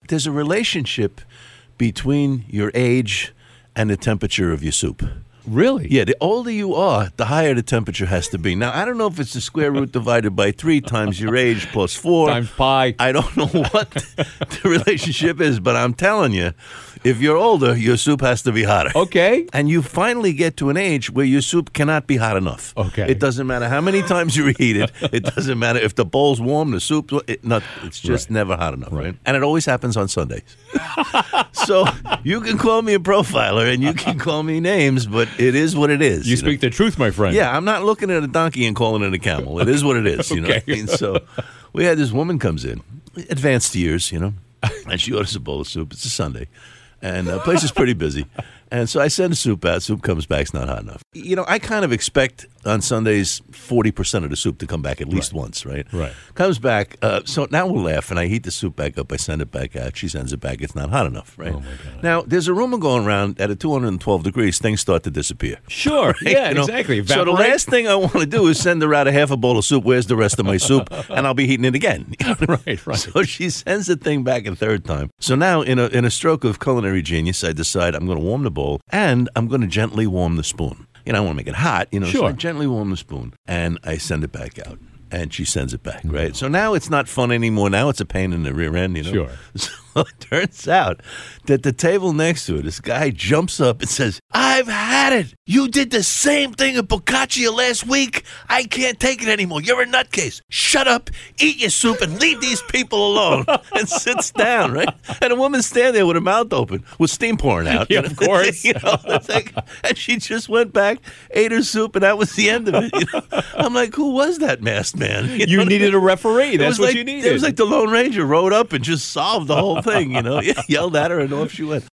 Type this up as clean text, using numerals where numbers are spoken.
There's a relationship between your age and the temperature of your soup. Really? Yeah, the older you are, the higher the temperature has to be. Now, I don't know if it's the square root divided by 3 times your age plus 4. Times pi. I don't know what the relationship is, but I'm telling you, if you're older, your soup has to be hotter. Okay. And you finally get to an age where your soup cannot be hot enough. Okay. It doesn't matter how many times you reheat it. It doesn't matter if the bowl's warm, the soup, it's just never hot enough, right? And it always happens on Sundays. So you can call me a profiler and you can call me names, but it is what it is. You speak the truth, my friend. Yeah, I'm not looking at a donkey and calling it a camel. It is what it is, you know what I mean? So we had this woman comes in, advanced years, you know, and she orders a bowl of soup. It's a Sunday. And the place is pretty busy. And so I send the soup out. Soup comes back. It's not hot enough. You know, I kind of expect on Sundays 40% of the soup to come back at least once, right? Right. Comes back. So now we'll laugh. And I heat the soup back up. I send it back out. She sends it back. It's not hot enough, right? Oh, my God. Now, there's a rumor going around that at 212 degrees, things start to disappear. Sure. Right? Yeah, You know? exactly. So the Evaporate. last thing I want to do is send her out a half a bowl of soup. Where's the rest of my soup? And I'll be heating it again. Right. So she sends the thing back a third time. So now, in a stroke of culinary genius, I decide I'm going to warm the bowl and I'm going to gently warm the spoon. You know, I want to make it hot, you know, so I Sure. gently warm the spoon and I send it back out. And she sends it back, right? So now it's not fun anymore. Now it's a pain in the rear end, you know? Sure. So it turns out that the table next to it, this guy jumps up and says, I've had it. You did the same thing at Boccaccia last week. I can't take it anymore. You're a nutcase. Shut up, eat your soup, and leave these people alone. And sits down, right? And a woman's standing there with her mouth open with steam pouring out. Yeah, of course. You know, it's like, and she just went back, ate her soup, and that was the end of it. You know? I'm like, who was that masked man? You know what I needed mean? a referee. It That's was what like, you needed. It was like the Lone Ranger rode up and just solved the whole thing, you know? Yelled at her and off she went.